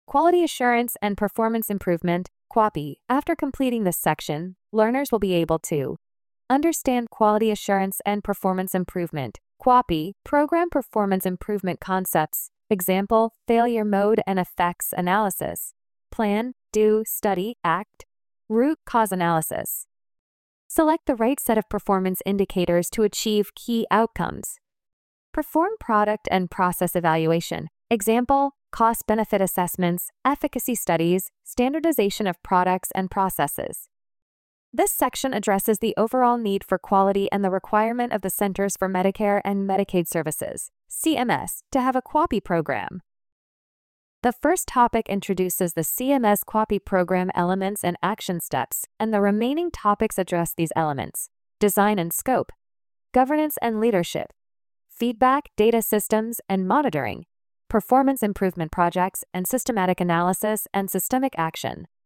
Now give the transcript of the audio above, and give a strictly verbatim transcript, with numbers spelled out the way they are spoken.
Quality Assurance and Performance Improvement, QAPI. After completing this section, learners will be able to understand quality assurance and performance improvement, QAPI, program performance improvement concepts, example, failure mode and effects analysis, plan, do, study, act, root cause analysis. Select the right set of performance indicators to achieve key outcomes. Perform product and process evaluation, example, cost-benefit assessments, efficacy studies, standardization of products and processes. This section addresses the overall need for quality and the requirement of the Centers for Medicare and Medicaid Services, C M S, to have a QAPI program. The first topic introduces the C M S QAPI program elements and action steps, and the remaining topics address these elements: design and scope, governance and leadership, feedback, data systems and monitoring, performance improvement projects and systematic analysis and systemic action.